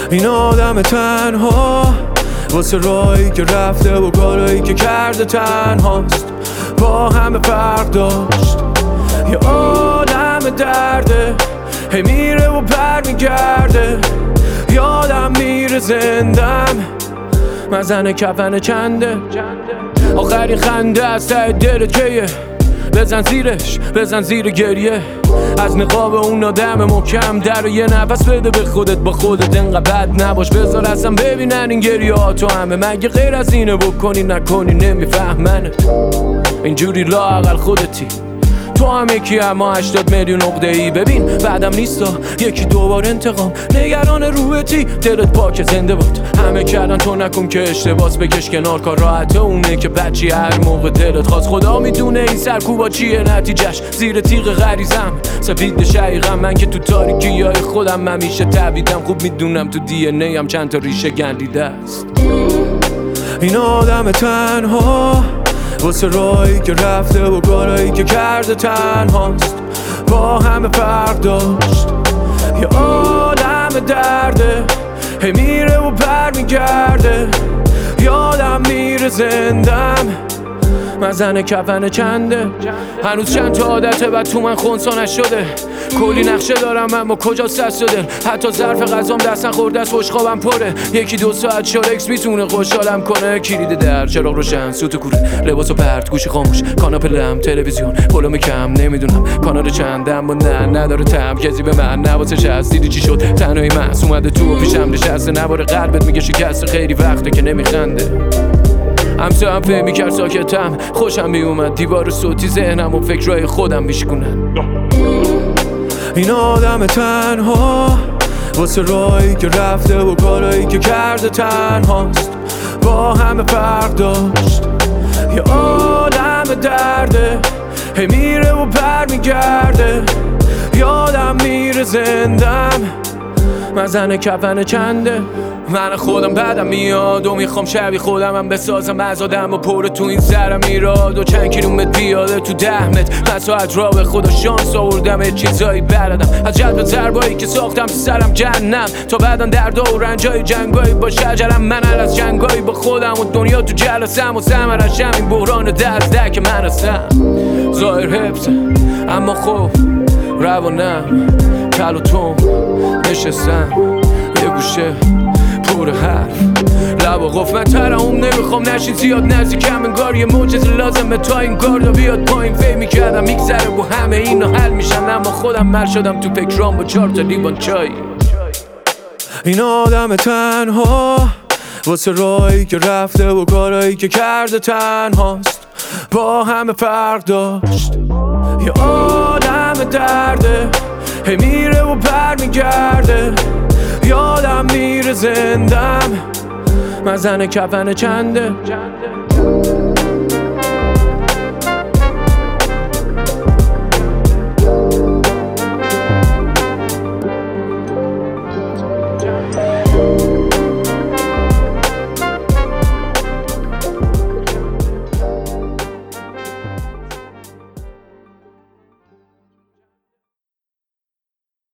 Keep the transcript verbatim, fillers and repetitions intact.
این آدم تنها واسه راهی که رفته و کارایی که کرده تنهاست. با همه فرق داشت، یه عالم درده، هی میره و پر میگرده. یادم میره زندم مزن کفن چنده، آخرین خنده از ته دلت کیه؟ بزن زیرش، بزن زیر گریه. از نقاب اون آدم محکم در و یه نفس بده به خودت، با خودت انقدر بد نباش. بذار اصلا ببینن این گریه ها تو همه. مگه غیر از اینه بکنی نکنی نمیفهمنت؟ اینجوری لااقل خودتی، تو هم یکی اما هشتاد میلیون عقده ای. ببین بعدم نیستا یکی دوبار انتقام، نگران روحتی، دلت پاک زنده باد. همه کردن تو نکن که اشتباس، بکش کنار کار راحته اونه که بچی هر موقع دلت خواست. خدا میدونه این سرکوبا چیه نتیجهش، زیر تیغ غریزم سفید شقیقم. من که تو تاریکی های خودم همیشه تبیدم، خوب میدونم تو دی ان ای هم چند تا ریشه گندیده است. این آدم تنها واسه راهی که رفته و کارایی که کرده تنهاست. با همه فرق داشت، یه عالم درده، هی میره و پر میگرده. یادم میره زندم مزن کفن چنده. هنوز چند تا عادته و تو من خونسا نشده. کلی نقشه دارم اما کجا سست دل. حتی ظرف غذام دستن خورده است، خوشخوابم پره. یکی دو ساعت شارکس میتونه خوشحالم کنه. کلید در، چراغ روشن، سوت کوره، لباسو پرت، گوشی خاموش، کاناپه لم، تلویزیون، پلوم کم نمیدونم کانال چندم و نه نداره تم. کسی به من نواسش هست، دیدی چی شد؟ تنهایی محس اومده تو و پیشم نشسته. نوار قلبت میگه شکسته، خیلی وقته که نمیخنده. همسه هم فهمی کرد ساکتم، خوشم میومد دیوار صوتی ذهنم و فکرهای خودم میشکنن. این آدم تنها واسه راهی که رفته و کارایی که کرده تنهاست. با همه فرق داشت، یه عالم درده، هی میره و پر میگرده. یادم میره زندم مزن کفن چنده. من خودم بدم میاد و میخوام شبیه خودم هم بسازم. از آدم و پر تو این سرم میراد و چند کیلومتر پیاده تو ده متر. من ساعت را به خدا شانس آوردم چیزایی بردم از جلب ضربایی که ساختم تو سرم جهنم. تا بعدا دردا و رنجای جنگایی با شجرم. من هر از جنگایی با خودم و دنیا تو جلسم و ثمرشم این بحران دست ده که من هستم. ظاهر حفظه اما خوب روانم کل و تون نشستم یه گوشه پر حرف لب و قفل. من ترحم نمیخوام نشین زیاد نزدیکم، انگار یه معجزه لازمه تا این گاردا بیاد پایین. فهم میکردم میگذره و همه اینا حل میشن، اما خودم مر شدم تو فکرام با چهار تا لیوان چای. این آدم تنها واسه راهی که رفته و کارایی که کرده تنهاست. با همه فرق داشت، یه عالم درده، هی میره و پر میگرده. یادم میره زندم مزن کفن چنده.